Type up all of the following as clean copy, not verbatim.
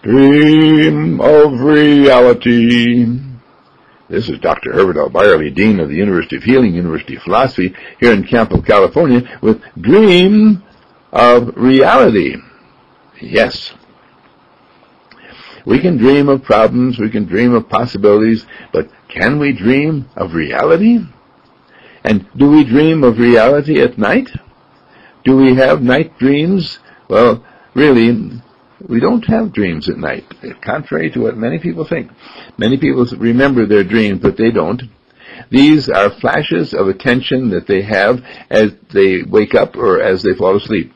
Stream of Reality. This is Dr. Herbert L. Byerly, Dean of the University of Healing, University of Philosophy, here in Campo, California, with Dream of Reality. Yes. We can dream of problems, we can dream of possibilities, but can we dream of reality? And do we dream of reality at night? Do we have night dreams? Well, really, we don't have dreams at night, contrary to what many people think. Many people remember their dreams, but they don't. These are flashes of attention that they have as they wake up or as they fall asleep.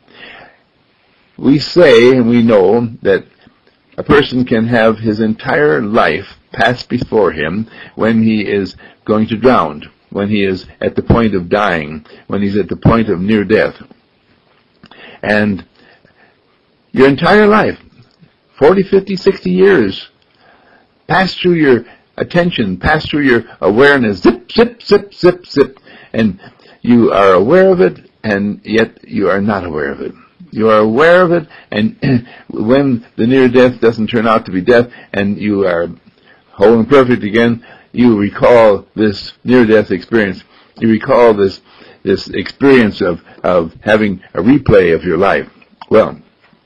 We say, and we know, that a person can have his entire life pass before him when he is going to drown, when he is at the point of dying, when he's at the point of near death. And your entire life, 40, 50, 60 years, pass through your attention, pass through your awareness, zip, zip, zip, zip, zip, and you are aware of it, and yet you are not aware of it. You are aware of it, and when the near death doesn't turn out to be death, and you are whole and perfect again, you recall this near-death experience. You recall this experience of having a replay of your life. Well,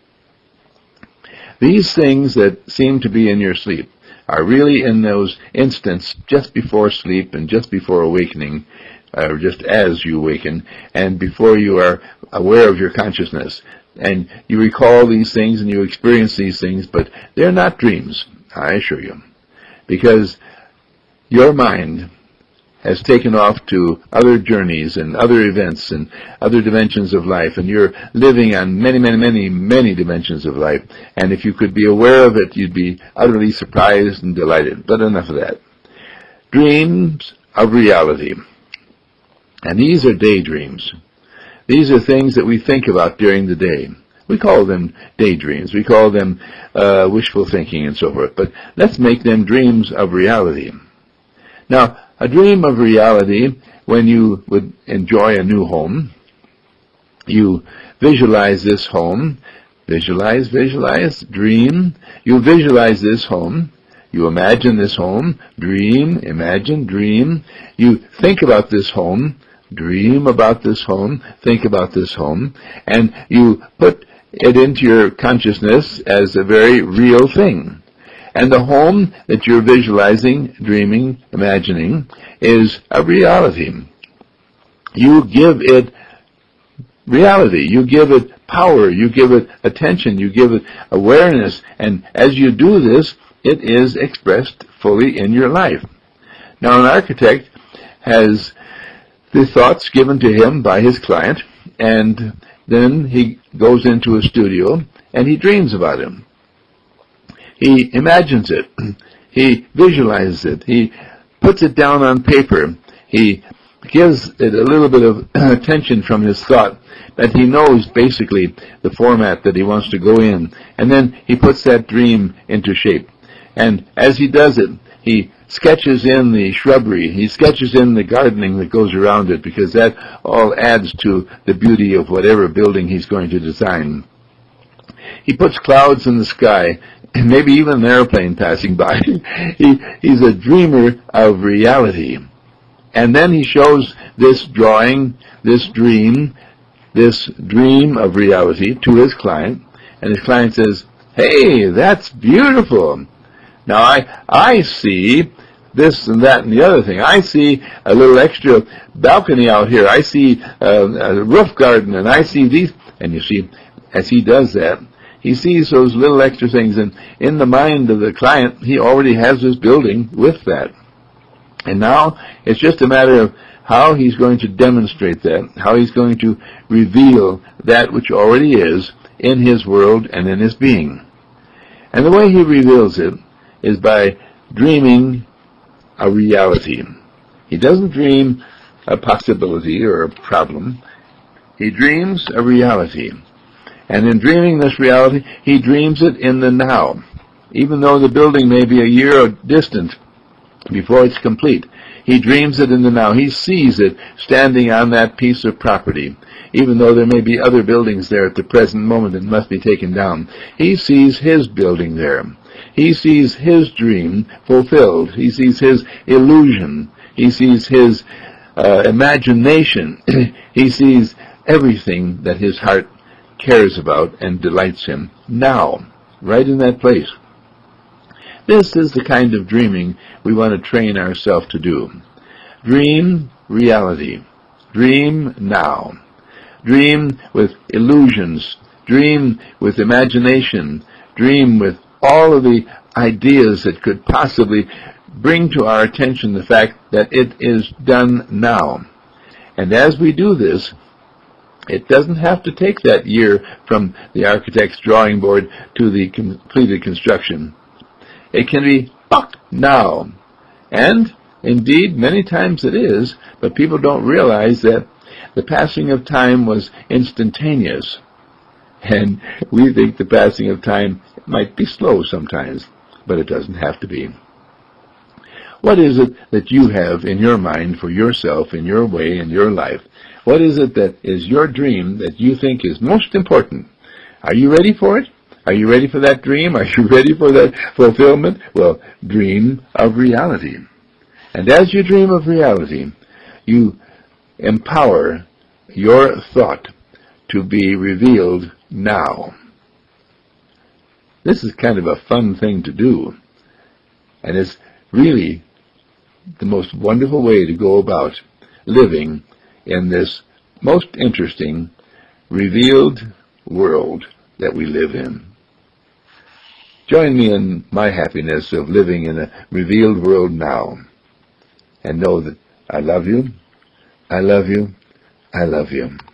these things that seem to be in your sleep are really in those instants just before sleep and just before awakening, or just as you awaken, and before you are aware of your consciousness. And you recall these things and you experience these things, but they're not dreams, I assure you. Because your mind has taken off to other journeys and other events and other dimensions of life, and you're living on many, many, many, many dimensions of life. And if you could be aware of it, you'd be utterly surprised and delighted. But enough of that. Dreams of reality. And these are daydreams. These are things that we think about during the day. We call them daydreams. We call them wishful thinking and so forth. But let's make them dreams of reality. Now, a dream of reality, when you would enjoy a new home, you visualize this home. Visualize, dream. You visualize this home. You imagine this home. Dream, imagine, dream. You think about this home. Dream about this home, think about this home, and you put it into your consciousness as a very real thing. And the home that you're visualizing, dreaming, imagining, is a reality. You give it reality, you give it power, you give it attention, you give it awareness, and as you do this, it is expressed fully in your life. Now, an architect has the thoughts given to him by his client, and then he goes into a studio and he dreams about him. He imagines it. He visualizes it. He puts it down on paper. He gives it a little bit of attention from his thought, that he knows basically the format that he wants to go in. And then he puts that dream into shape. And as he does it, he sketches in the shrubbery, he sketches in the gardening that goes around it, because that all adds to the beauty of whatever building he's going to design. He puts clouds in the sky, and maybe even an airplane passing by. He's a dreamer of reality. And then he shows this drawing, this dream of reality to his client, and his client says, "Hey, that's beautiful. Now, I see this and that and the other thing. I see a little extra balcony out here. I see a roof garden, and I see these." And you see, as he does that, he sees those little extra things, and in the mind of the client, he already has this building with that. And now, it's just a matter of how he's going to demonstrate that, how he's going to reveal that which already is in his world and in his being. And the way he reveals it is by dreaming a reality. He doesn't dream a possibility or a problem. He dreams a reality. And in dreaming this reality, he dreams it in the now. Even though the building may be a year distant before it's complete, He dreams it in the now. He sees it standing on that piece of property, even though there may be other buildings there at the present moment that must be taken down. He sees his building there. He sees his dream fulfilled. He sees his illusion. He sees his imagination. He sees everything that his heart cares about and delights him now, right in that place. This is the kind of dreaming we want to train ourselves to do. Dream reality. Dream now. Dream with illusions. Dream with imagination. Dream with all of the ideas that could possibly bring to our attention the fact that it is done now. And as we do this, it doesn't have to take that year from the architect's drawing board to the completed construction. It can be now. And indeed, many times it is, but people don't realize that the passing of time was instantaneous. And we think the passing of time might be slow sometimes, but it doesn't have to be. What is it that you have in your mind for yourself, in your way, in your life? What is it that is your dream that you think is most important? Are you ready for it? Are you ready for that dream? Are you ready for that fulfillment? Well, dream of reality. And as you dream of reality, you empower your thought to be revealed now. This is kind of a fun thing to do. And it's really the most wonderful way to go about living in this most interesting, revealed world that we live in. Join me in my happiness of living in a revealed world now. And know that I love you, I love you, I love you.